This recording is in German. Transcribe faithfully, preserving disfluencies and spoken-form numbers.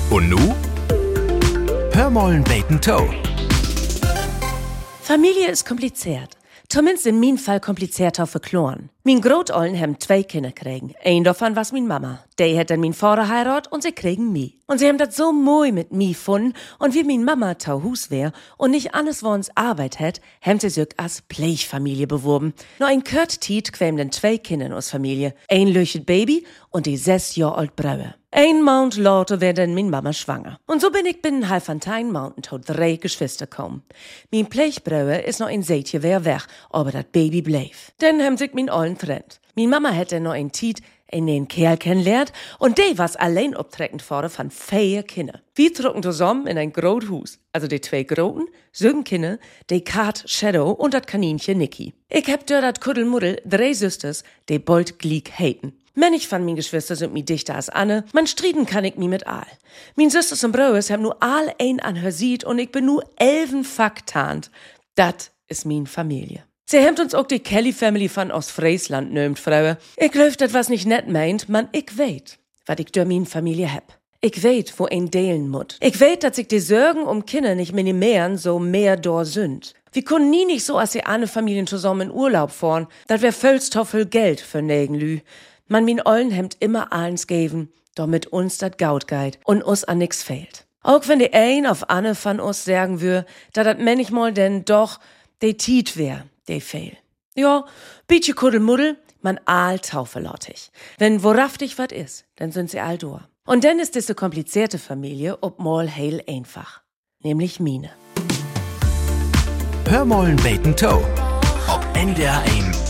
Und nu? Hör mollen beten Toe. Familie ist kompliziert. Zumindest in meinem Fall komplizierter verkloren. Mein Großollen haben zwei Kinder kriegen. Ein davon was min Mama. Die hat dann min Vater heirat und sie kriegen mich. Und sie haben das so moi mit mir gefunden. Und wie min Mama tau Hus wär und nicht alles wo uns Arbeit hat, haben sie sich als Pflegfamilie beworben. Nur ein Kurt-Tiet quäm dann zwei Kinder aus Familie. Ein löchet Baby und die sechs Jahr alt Braue. Ein Mount later wär dann min Mama schwanger. Und so bin ich binnen Halfantein Mountain tot drei Geschwister kommen. Min Pflegebraue ist noch ein Sätje wär weg, aber dat Baby bleib. Dann haben sich min Ollen trennt. Min Mama hätte noch ein Tiet, einen Kerl kennenlernt und die was allein obtreckend vorne von vier Kinder. Wir trugen zusammen in ein groot Hus. Also die zwei Groten, sieben Kinder, die Kat Shadow und dat Kaninchen Nicky. Ich hab dort dat Kuddelmuddel drei Süsters, die bald gliek haten. Manch von min Geschwister sind mi dichter als Anne, man strieden kann ich mi mit all. Min Süsters und Braues haben nur all ein an her sieht und ich bin nur elfenfach tarnt. Dat is min Familie. Sie hemmt uns auch die Kelly-Family von Ostfriesland nömt, Fraue. Ich glaub, dat was nicht nett meint, man, ich weet, wat ich durch min Familie hab. Ich weet, wo ein delen mut. Ich weet, dass sich die Sorgen um Kinder nicht minimieren, so mehr dor sind. Wir können nie nicht so als die andere Familien zusammen in Urlaub fahren. Dat wär völstoffel Geld für Nägenlü. Man min Ollen hemmt immer allens geben, damit uns dat Gaut geit und uns an nix fehlt. Auch wenn die ein auf Anne von uns sagen wür, da dat manchmal denn doch de Tiet wär, de fehl. Ja, bietje Kuddelmuddel, man all taufelottig. Wenn woraftig wat is, dann sind sie all door. Und dann ist diese komplizierte Familie ob mal heil einfach. Nämlich mine. Hör mollen beten Toe. Ob N D R eins